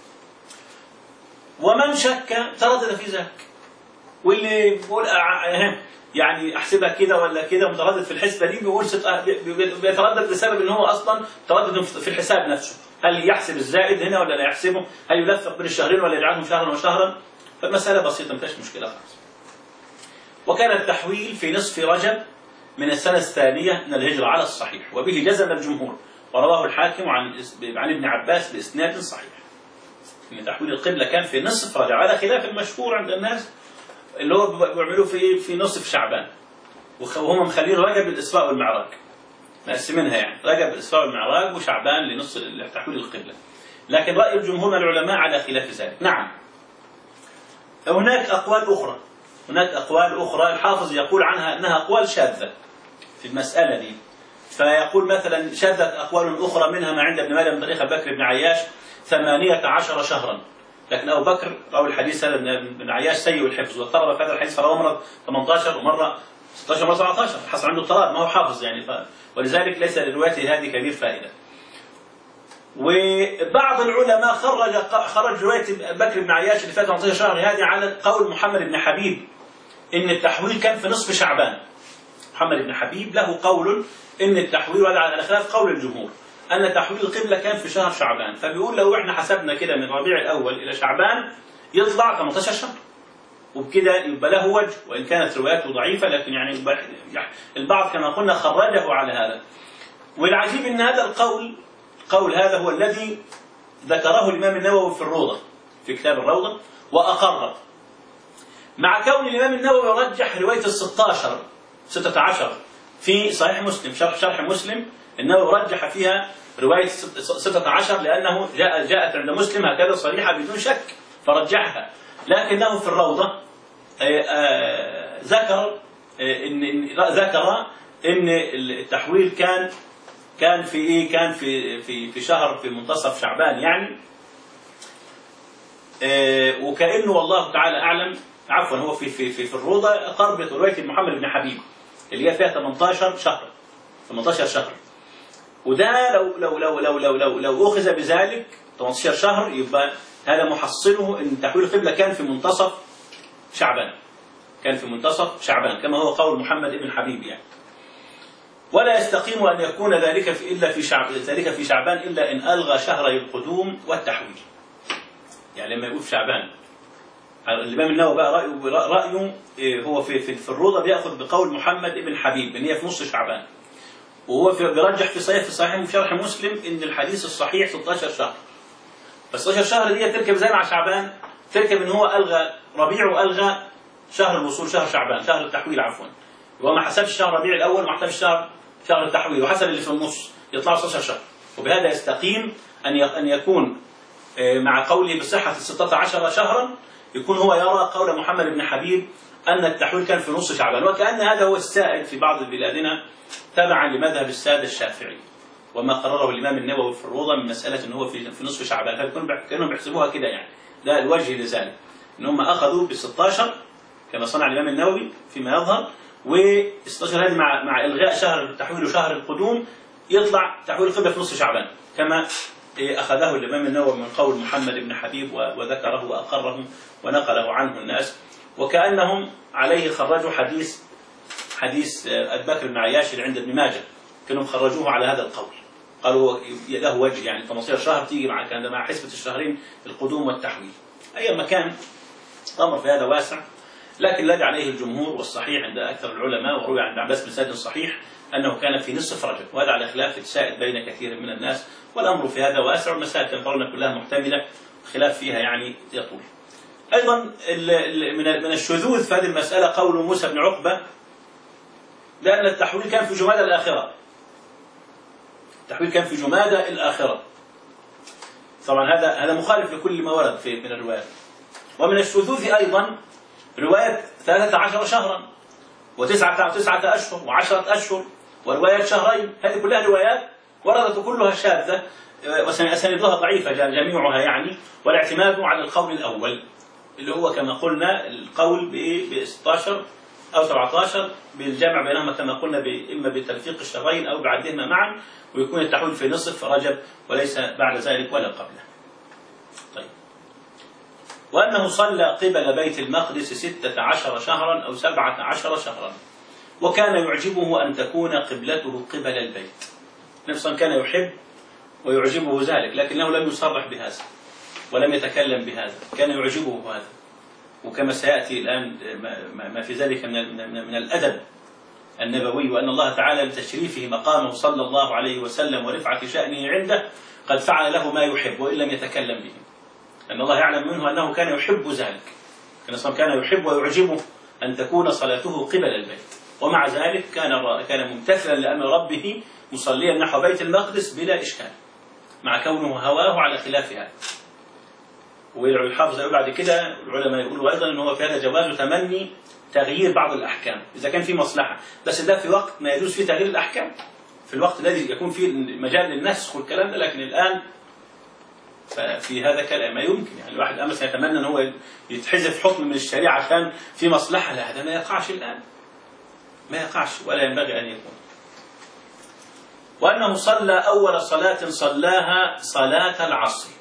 ومن شك تردد في ذلك، واللي بيقول يعني احسبها كده ولا كده متردد في الحسبه دي بيقول بيتردد لسبب ان هو اصلا تردد في الحساب نفسه، هل يحسب الزائد هنا ولا لا يحسبه؟ هل يلفق بين الشهرين ولا يجعلهم شهرا وشهرا؟ فالمساله بسيطه ما فيهاش مشكله خالص. وكان التحويل في نصف رجب من السنه الثانيه من الهجره على الصحيح، وبه جزم الجمهور، ورواه الحاكم عن عن ابن عباس باسناد صحيح ان تحويل القبله كان في نصف رجب، على خلاف المشهور عند الناس اللي هو بيعملوه في في نصف شعبان، وهم مخلين رجب الاسراء والمعراج، مقسمينها يعني رجب الاسراء والمعراج وشعبان لنص تحويل القبله. لكن راي الجمهور من العلماء على خلاف ذلك. نعم هناك اقوال اخرى، هناك اقوال اخرى الحافظ يقول عنها انها اقوال شاذه في المساله دي، فيقول مثلا شاذت اقوال اخرى منها ما عند ابن مالك من طريق بكر بن عياش ثمانية عشر شهرا، لكن أبو بكر روى الحديث هذا بن عياش سيء الحفظ، واضطرب في هذا الحديث فروى مرة ثمانية عشر ومرة ستة عشر ومرة سبعة عشر، حصل عنده اضطراب ما هو حافظ يعني، ف... ولذلك ليس لروايته هذه كبير فائدة. وبعض العلماء خرج خرج رواية بكر بن عياش اللي فات ثمانية عشر شهر هذه على قول محمد بن حبيب إن التحويل كان في نصف شعبان. محمد بن حبيب له قول إن التحويل على خلاف قول الجمهور أن تحويل القبلة كان في شهر شعبان، فبيقول لو إحنا حسبنا كده من ربيع الأول إلى شعبان يطلع ثمانية عشر شهر، وبكده يبقى له وجه، وإن كانت رواياته ضعيفة لكن يعني البعض كما قلنا خرجه على هذا. والعجيب أن هذا القول قول هذا هو الذي ذكره الإمام النووي في الروضة في كتاب الروضة وأقره، مع كون الإمام النووي رجح رواية الستة عشر ستة عشر في صحيح مسلم، شرح شرح مسلم النووي رجح فيها رواية ستة عشر لأنه جاء جاءت عند مسلم هكذا صريحة بدون شك فرجحها، لكنه في الروضة ذكر إن ذكر إن التحويل كان كان في إيه كان في في في شهر في منتصف شعبان يعني، وكأنه والله تعالى أعلم عفوا هو في في في, في الروضة قرب رواية محمد بن حبيب اللي هي فيها ثمانية عشر شهر ثمانية عشر شهر، وده لو لو لو لو لو لو, لو أخذ بذلك ثمانية عشر شهر يبقى هذا محصله أن تحويل القبلة كان في منتصف شعبان، كان في منتصف شعبان كما هو قول محمد بن حبيب يعني. ولا يستقيم أن يكون ذلك في إلا في شعب ذلك في شعبان إلا إن ألغى شهري القدوم والتحويل. يعني لما يقول في شعبان الإمام النووي بقى رأيه رأيه هو في في, في الروضة بيأخذ بقول محمد بن حبيب إن هي في نص شعبان، وهو في بيرجح في صحيح في صحيح في شرح مسلم إن الحديث الصحيح ستة عشر شهر، بس ستة عشر شهر دي تركب زي مع شعبان، تركب إن هو ألغى ربيع وألغى شهر الوصول شهر شعبان شهر التحويل عفوا، وهو ما حسبش شهر ربيع الأول وما حسبش شهر شهر التحويل وحسب اللي في النص يطلع ستة عشر شهر، وبهذا يستقيم أن أن يكون مع قوله بصحة الستة عشر شهرا يكون هو يرى قول محمد بن حبيب أن التحويل كان في نص شعبان، وكأن هذا هو السائد في بعض بلادنا تبعا لمذهب السادة الشافعي وما قرره الإمام النووي في الروضة من مسألة أنه هو في في نصف شعبان، فكانوا بيحسبوها كده يعني، ده الوجه لذلك أنهم أخذوا ب ستة عشر كما صنع الإمام النووي فيما يظهر، و ستة عشر هذه مع مع إلغاء شهر التحويل وشهر القدوم يطلع تحويل القبلة في نصف شعبان كما أخذه الإمام النووي من قول محمد بن حبيب وذكره وأقره ونقله عنه الناس، وكأنهم عليه خرجوا حديث حديث أبي بكر بن عياش اللي عند ابن ماجه، كانوا خرجوه على هذا القول، قالوا له وجه يعني ثمانية عشر شهر تيجي مع كان مع حسبة الشهرين القدوم والتحويل. أي مكان الأمر في هذا واسع، لكن الذي عليه الجمهور والصحيح عند أكثر العلماء وروي عن ابن عباس بسند صحيح أنه كان في نصف رجب، وهذا على خلاف السائد بين كثير من الناس، والأمر في هذا واسع، والمسائل كما قلنا كلها محتملة، خلاف فيها يعني يطول. أيضا من الشذوذ في هذه المسألة قول موسى بن عقبة لأن التحويل كان في جمادى الآخرة. التحويل كان في جمادى الآخرة. طبعا هذا هذا مخالف لكل ما ورد في من الروايات. ومن الشذوذ أيضا رواية ثلاثة عشر شهرا وتسعة وتسعة أشهر وعشرة أشهر ورواية شهرين، هذه كلها روايات وردت كلها شاذة وأسانيدها ضعيفة جميعها يعني، والاعتماد على القول الأول اللي هو كما قلنا القول ب ستة عشر أو سبعة عشر بالجمع بينهما كما قلنا إما بتلفيق الشهرين أو بعدهما معا، ويكون التحويل في نصف رجب وليس بعد ذلك ولا قبله. طيب. وأنه صلى قبل بيت المقدس ستة عشر شهرا أو سبعة عشر شهرا، وكان يعجبه أن تكون قبلته قبل البيت. نفسا كان يحب ويعجبه ذلك، لكنه لم يصرح بهذا ولم يتكلم بهذا، كان يعجبه هذا. وكما سيأتي الآن ما في ذلك من الأدب النبوي، وأن الله تعالى لتشريفه مقامه صلى الله عليه وسلم ورفعة شأنه عنده قد فعل له ما يحب وإن لم يتكلم به، لأن الله يعلم منه أنه كان يحب ذلك، كان يحب ويعجبه أن تكون صلاته قبل البيت، ومع ذلك كان كان ممتثلا لأمر ربه مصليا نحو بيت المقدس بلا إشكال، مع كونه هواه على خلاف هذا. والحافظ يقول بعد كده العلماء يقولوا أيضا أنه في هذا جواز تمني تغيير بعض الأحكام إذا كان في مصلحة، بس ده في وقت ما يجوز فيه تغيير الأحكام، في الوقت الذي يكون فيه مجال للنسخ والكلام ده. لكن الآن ففي هذا كلام ما يمكن، يعني الواحد أمس يتمنى أن هو يتحذف حكم من الشريعة عشان في مصلحة، لا هذا ما يقعش الآن، ما يقعش ولا ينبغي أن يكون. وأنه صلى أول صلاة صلاها صلاة العصر.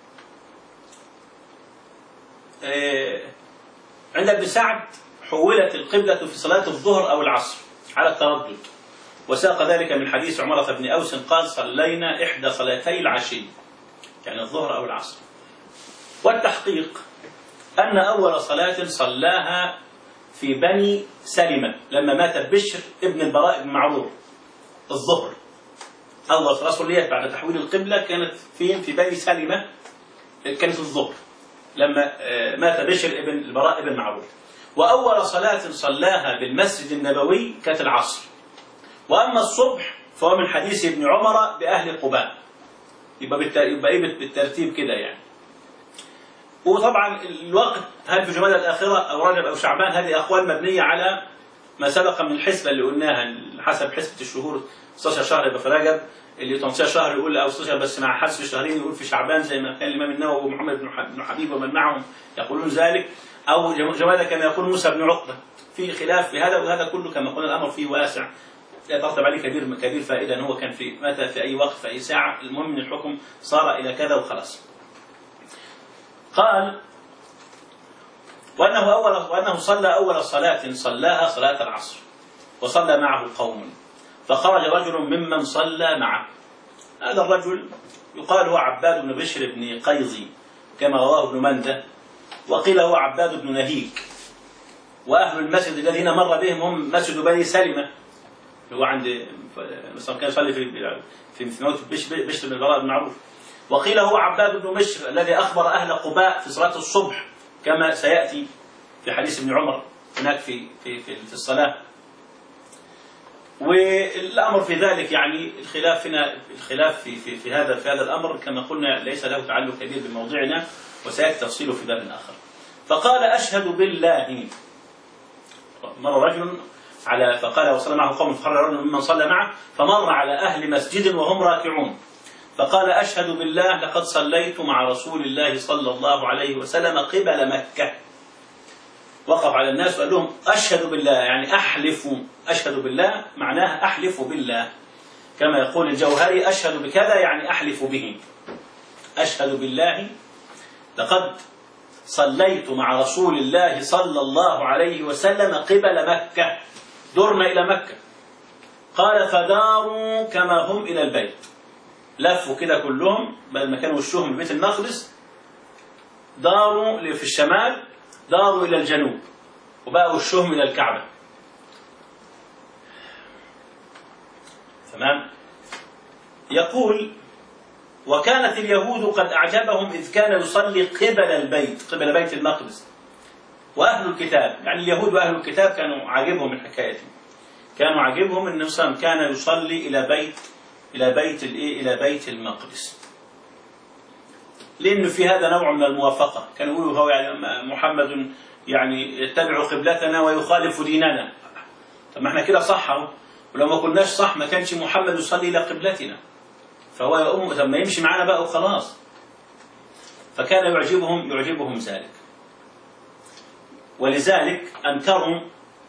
عند ابن سعد حولت القبلة في صلاة الظهر أو العصر على التردد، وساق ذلك من حديث عمرة بن أوس قال صلينا إحدى صلاتي العشي، يعني الظهر أو العصر. والتحقيق أن أول صلاة صلاها في بني سلمة لما مات بشر ابن البراء بن معرور الظهر. أول صلاة صليت بعد تحويل القبلة كانت فين؟ في بني سلمة، كانت الظهر لما مات بشر ابن البراء بن معرور. وأول صلاة صلاها بالمسجد النبوي كانت العصر. وأما الصبح فهو من حديث ابن عمر بأهل قباء، يبقى بالترتيب كده يعني. وطبعا الوقت هل في جمادى الآخرة أو رجب أو شعبان، هذه أقوال مبنية على ما سبق من الحسبة اللي قلناها حسب حسبة الشهور. ستة عشر شهر يبقى في رجب، اللي ثمانية عشر شهر يقول أو ستة عشر بس مع حذف الشهرين يقول في شعبان، زي ما كان الإمام النووي ومحمد بن حبيب ومن معهم يقولون ذلك. أو جمادى كما يقول موسى بن عقبة. في خلاف في هذا، وهذا كله كما قلنا الأمر فيه واسع لا يترتب عليه كبير كبير فائدة، أنه هو كان في متى في أي وقت في أي ساعة، المهم من الحكم صار إلى كذا وخلاص. قال وأنه أول وأنه صلى أول صلاة صلاها صلاة العصر، وصلى معه قوم، فخرج رجل ممن صلى معه. هذا الرجل يقال هو عباد بن بشر بن قيظي كما رواه ابن منده، وقيل هو عباد بن نهيك. وأهل المسجد الذين مر بهم هم مسجد بني سلمة، هو عند مثلا كان يصلي في في موت بشر بن البراء بن معروف. وقيل هو عباد بن بشر الذي أخبر أهل قباء في صلاة الصبح كما سيأتي في حديث ابن عمر هناك في في في, في الصلاة. والأمر في ذلك يعني الخلاف هنا الخلاف في في في هذا في هذا الأمر كما قلنا ليس له تعلق كبير بموضعنا، وسيأتي تفصيله في باب آخر. فقال أشهد بالله، مر رجل على فقال وصلى معه قوم، فخرج رجل ممن صلى معه فمر على أهل مسجد وهم راكعون، فقال أشهد بالله لقد صليت مع رسول الله صلى الله عليه وسلم قبل مكة. وقف على الناس وقال لهم أشهد بالله، يعني أحلف، أشهد بالله معناها أحلف بالله، كما يقول الجوهري أشهد بكذا يعني أحلف به. أشهد بالله لقد صليت مع رسول الله صلى الله عليه وسلم قبل مكة، درنا إلى مكة. قال فداروا كما هم إلى البيت، لفوا كده كلهم بدل ما كانوا وشوهم لبيت المقدس، داروا في الشمال داروا إلى الجنوب، وبقى وشهم إلى الكعبة. تمام. يقول: وكانت اليهود قد أعجبهم إذ كان يصلي قبل البيت، قبل بيت المقدس. وأهل الكتاب، يعني اليهود وأهل الكتاب كانوا عاجبهم الحكاية دي، كانوا عاجبهم أن النبي صلى الله عليه وسلم كان يصلي إلى بيت إلى بيت الإيه إلى بيت المقدس، لأنه في هذا نوع من الموافقة. كانوا يقولوا هو يعني محمد يعني يتبع قبلتنا ويخالف ديننا. طب ما احنا كده صح اهو، ولو ما كناش صح ما كانش محمد يصلي إلى قبلتنا، فهو يا أم طب ما يمشي معنا بقى وخلاص. فكان يعجبهم يعجبهم ذلك، ولذلك أنكروا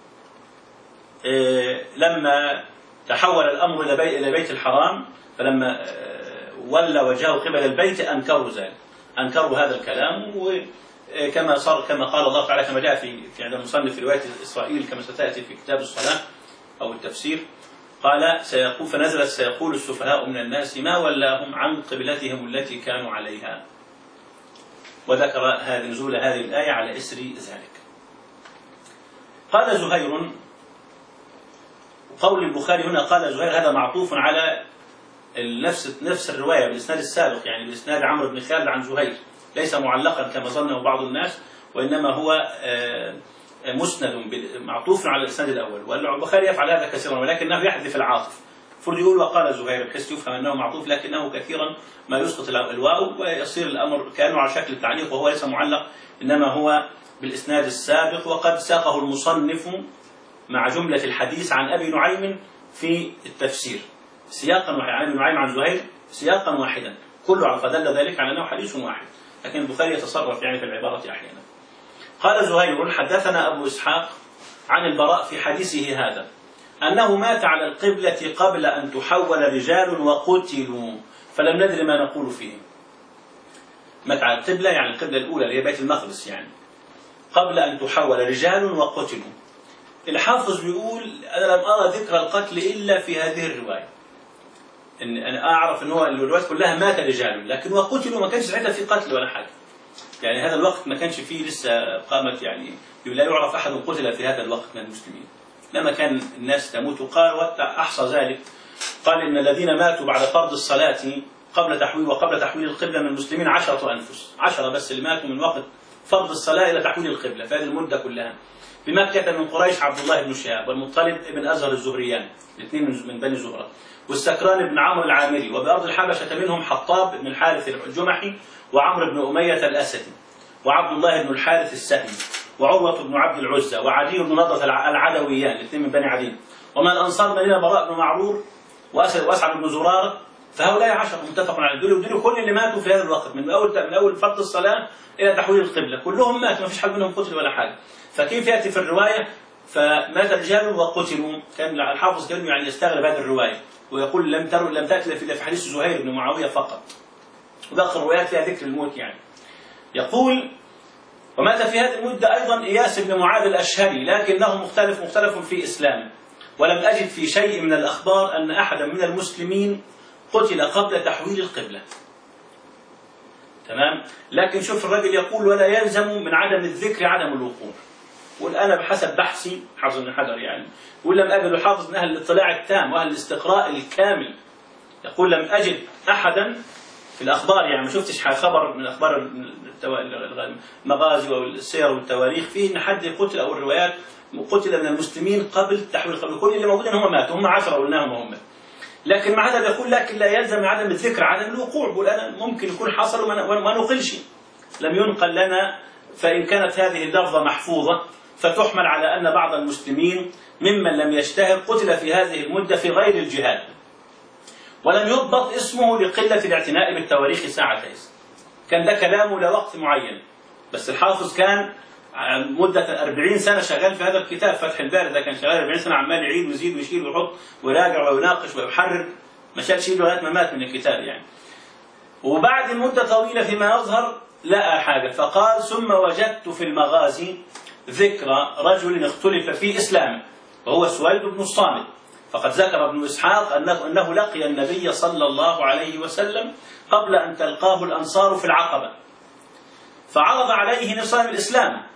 إيه لما تحول الأمر إلى بيت, إلى بيت الحرام، فلما ولى وجهه قبل البيت أنكروا ذلك، أنكروا هذا الكلام. وكما صار كما قال الله تعالى كما جاء في في عند المصنف في رواية إسرائيل كما ستأتي في كتاب الصلاة أو التفسير، قال: سيقول فنزلت: سيقول السفهاء من الناس ما ولاهم عن قبلتهم التي كانوا عليها. وذكر هذه نزول هذه الآية على إثر ذلك. قال زهير، قول البخاري هنا قال زهير هذا معطوف على نفس نفس الرواية بالإسناد السابق، يعني بإسناد عمرو بن خالد عن زهير، ليس معلقا كما ظنه بعض الناس، وإنما هو مسند معطوف على الإسناد الأول. والبخاري يفعل هذا كثيرا، ولكنه يحذف العاطف، فرد يقول وقال زهير بحيث يفهم أنه معطوف، لكنه كثيرا ما يسقط الواو ويصير الأمر كأنه على شكل التعليق، وهو ليس معلق إنما هو بالإسناد السابق. وقد ساقه المصنف مع جملة الحديث عن أبي نعيم في التفسير سياقا واحدا، عن أبي نعيم عن زهير سياقا واحدا كله، على فدل ذلك على أنه حديث واحد، لكن البخاري يتصرف يعني في العبارة أحيانا. قال زهير: حدثنا أبو إسحاق عن البراء في حديثه هذا أنه مات على القبلة قبل أن تحول رجال وقتلوا فلم ندر ما نقول فيهم. مات على القبلة يعني القبلة الأولى اللي هي بيت المقدس، يعني قبل أن تحول رجال وقتلوا. الحافظ بيقول: أنا لم أرى ذكر القتل إلا في هذه الرواية، إن أنا أعرف أن هو الروايات كلها مات رجال، لكن وقتلوا ما كانش ساعتها في قتل ولا حاجة، يعني هذا الوقت ما كانش فيه لسه قامت، يعني لا يعرف أحد قتل في هذا الوقت من المسلمين، لما كان الناس تموت. قال وأحصى ذلك، قال: إن الذين ماتوا بعد فرض الصلاة قبل تحويل وقبل تحويل القبلة من المسلمين عشرة أنفس، عشرة بس اللي ماتوا من وقت فرض الصلاة إلى تحويل القبلة في هذه المدة كلها. بمكة من قريش عبد الله بن شهاب، والمطلب بن أزهر الزهريان الاثنين من بني زهرة، والسكران بن عمرو العامري، وبأرض الحبشة منهم حطاب بن الحارث الجمحي، وعمرو بن أمية الأسدي، وعبد الله بن الحارث السهمي، وعروة بن عبد العزى، وعدي بن نضرة العدويان الاثنين من بني عدي، ومن الأنصار مدينة براء بن معرور وأسعد بن زرارة. فهؤلاء عشرة متفق على دول، ودول كل اللي ماتوا في هذا الوقت من أول من أول فرض الصلاة إلى تحويل القبلة، كلهم ماتوا، ما فيش حد منهم قتل ولا حاجة. فكيف يأتي في الرواية فمات رجال وقتلوا؟ كان الحافظ كان يعني يستغرب هذه الرواية ويقول لم تر لم تأتي إلا في حديث زهير بن معاوية فقط، وباقي الروايات فيها ذكر الموت يعني. يقول: ومات في هذه المدة أيضا إياس بن معاذ الأشهري، لكنه مختلف مختلف في إسلامه، ولم أجد في شيء من الأخبار أن أحدا من المسلمين قتل قبل تحويل القبلة. تمام. لكن شوف الرجل يقول: ولا يلزم من عدم الذكر عدم الوقوع. يقول: أنا بحسب بحثي حافظ بن حجر يعني، يقول: لم أجد حافظ من أهل الاطلاع التام وأهل الاستقراء الكامل، يقول: لم أجد أحدا في الأخبار، يعني ما شفتش خبر من أخبار المغازي والسير والتواريخ فيه إن حد قتل أو الروايات قتل من المسلمين قبل تحويل القبلة. كل اللي موجودين هم ماتوا، هم عشرة قلناهم هم. لكن مع هذا يقول: لكن لا يلزم عدم الذكر عدم الوقوع. بقول أنا ممكن يكون حصل وما نقلش، لم ينقل لنا. فإن كانت هذه اللفظة محفوظة فتحمل على أن بعض المسلمين ممن لم يشتهر قتل في هذه المدة في غير الجهاد، ولم يضبط اسمه لقلة الاعتناء بالتواريخ ساعتين. كان ده كلامه لوقت معين، بس الحافظ كان مدة أربعين سنة شغال في هذا الكتاب فتح الباري، ده كان شغال أربعين سنة عمال يعيد ويزيد ويشيل ويحط ويراجع ويناقش ويحرر، ما شالش شيء لغاية ما مات من الكتاب يعني. وبعد مدة طويلة فيما يظهر لقى حاجة، فقال: ثم وجدت في المغازي ذكر رجل اختلف في إسلامه وهو سويد بن الصامت، فقد ذكر ابن إسحاق أنه, أنه لقي النبي صلى الله عليه وسلم قبل أن تلقاه الأنصار في العقبة، فعرض عليه نصاب الإسلام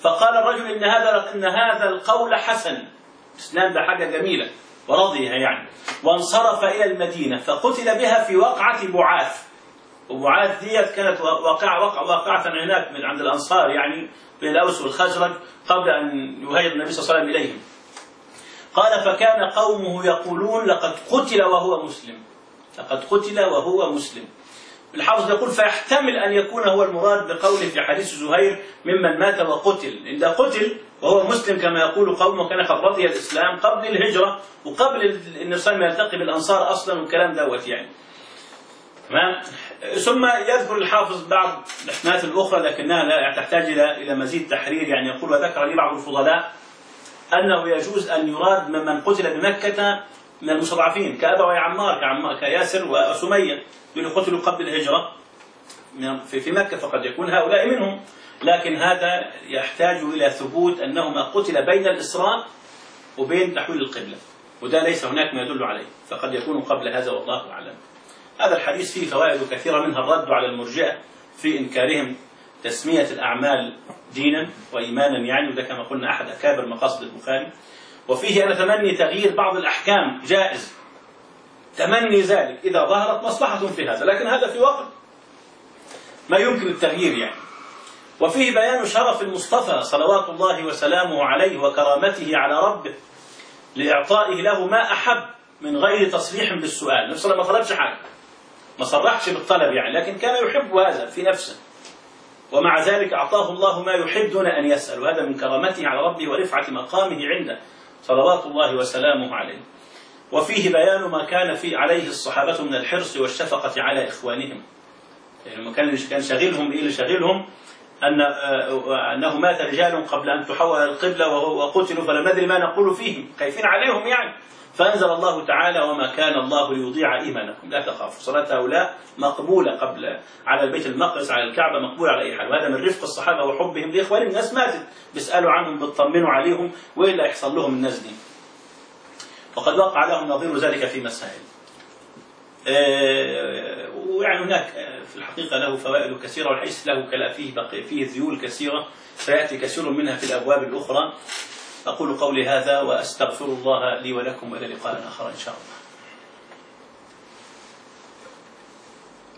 فقال الرجل إن هذا إن هذا القول حسن، الإسلام ده حاجة جميلة ورضيها يعني، وانصرف إلى المدينة فقتل بها في وقعة بعاث. وبعاث ديت كانت واقعة وقع واقعة هناك من عند الأنصار يعني بين الأوس والخزرج قبل أن يهاجر النبي صلى الله عليه وسلم إليهم. قال فكان قومه يقولون لقد قتل وهو مسلم، لقد قتل وهو مسلم. الحافظ يقول فيحتمل أن يكون هو المراد بقوله في حديث زهير ممن مات وقتل، إذا قتل وهو مسلم كما يقول قومه كان قد رضي الإسلام قبل الهجرة وقبل النبي صلى الله عليه وسلم يلتقي بالأنصار أصلا والكلام دوت يعني. تمام. ثم يذكر الحافظ بعض الاحتمالات الأخرى لكنها لا تحتاج إلى إلى مزيد تحرير يعني. يقول وذكر لي بعض الفضلاء أنه يجوز أن يراد من قتل بمكة من المستضعفين كأبوي عمار كعمار كياسر وسمية اللي قتلوا قبل الهجرة في مكة، فقد يكون هؤلاء منهم، لكن هذا يحتاج إلى ثبوت أنهما قتل بين الإسراء وبين تحويل القبلة، وده ليس هناك ما يدل عليه، فقد يكون قبل هذا والله أعلم. هذا الحديث فيه فوائد كثيرة، منها الرد على المرجئة في إنكارهم تسمية الأعمال دينا وإيمانا يعني، وده كما قلنا أحد أكابر مقاصد البخاري. وفيه أن تمني تغيير بعض الأحكام جائز، تمني ذلك إذا ظهرت مصلحة في هذا، لكن هذا في وقت ما يمكن التغيير يعني. وفيه بيان شرف المصطفى صلوات الله وسلامه عليه وكرامته على ربه لإعطائه له ما أحب من غير تصريح بالسؤال. نفسه ما طلبش حاجة، ما صرحش بالطلب يعني، لكن كان يحب هذا في نفسه، ومع ذلك أعطاه الله ما يحب دون أن يسأل، وهذا من كرامته على ربه ورفعة مقامه عنده صلوات الله وسلامه عليه. وفيه بيان ما كان في عليه الصحابة من الحرص والشفقة على إخوانهم، يعني كان كان شغلهم إيه اللي شغلهم أن أنه مات رجال قبل أن تحول القبلة وقتلوا فلم ندري ما نقول فيهم، خايفين عليهم يعني. فأنزل الله تعالى وما كان الله ليضيع إيمانكم لا تخافوا. صلاة هؤلاء مقبولة قبل على البيت المقدس على الكعبة، مقبولة على أي حال، وهذا من رفق الصحابة وحبهم لإخوانهم. الناس ماتت بيسألوا عنهم بيطمنوا عليهم، وإلا يحصل لهم الناس دي. وقد وقع لهم نظير ذلك في مسائل. آه ويعني هناك في الحقيقة له فوائد كثيرة، والحديث له كلا فيه بقي فيه ذيول كثيرة سيأتي كثير منها في الأبواب الأخرى. أقول قولي هذا وأستغفر الله لي ولكم، وإلى لقاء آخر إن شاء الله.